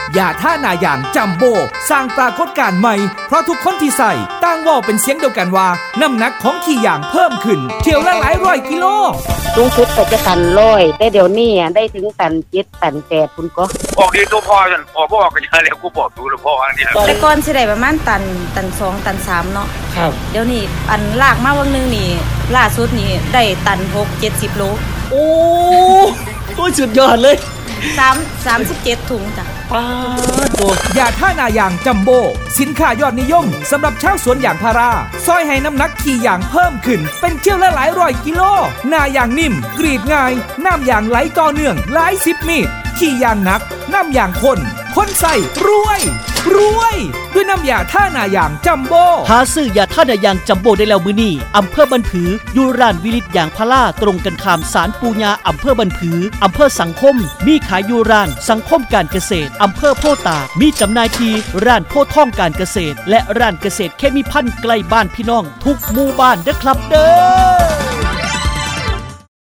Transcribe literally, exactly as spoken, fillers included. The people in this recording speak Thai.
ยาท่านายางจัมโบ้สร้างปรากฏการณ์ใหม่เพราะทุกคนที่ใส่ต่างว่าเป็นเสียงเดียวกันว่าน้ำหนักของขี้ยางเพิ่มขึ้นเที่ยวละหลายร้อยกิโลสูงสุดก็จะตันร้อยแต่เดี๋ยวนี้ได้ถึงตันเจ็ดตันแปดพุ่นก็ออกดีตัวพอจนพอบ่ออกกันเร็วกูบอกดูแล้วพออันนี้แต่ก่อนสิได้ประมาณตันตันสองตันสามเนาะครับเดี๋ยวนี้อันลากมาวันนึงนี่ล่าสุดนี่ได้ตันหก เจ็ดสิบโลโอ้โหสุดยอดเลยสาม สามสิบเจ็ดถุงจ้ะป้าโตยาท่านายางจัมโบ้สินค้ายอดนิยมสำหรับชาวสวนยางพาราซอยให้น้ำหนักขี้ยางเพิ่มขึ้นเป็นเที่ยวละหลายร้อยกิโลหน้ายางนิ่มกรีดง่ายน้ำยางไหลต่อเนื่องหลายสิบเมตรขี้ยางหนักน้ำยางข้นคนใส่รวยรวยด้วยน้ำยาท่านายางจัมโบ้หาซื้อยาท่านายางจัมโบ้ได้แล้วมื้อนี้อำเภอบันผืออยู่ร้านวิลิตยางพาราตรงกันข้ามศาลปูญาอำเภอบันผืออำเภอสังคมมีขายอยู่ร้านสังคมการเกษตรอำเภอโพตากมีจำหน่ายที่ร้านโพท่องการเกษตรและร้านเกษตรเคมีพันธุ์ใกล้บ้านพี่น้องทุกหมู่บ้านเด้อครับเด้อ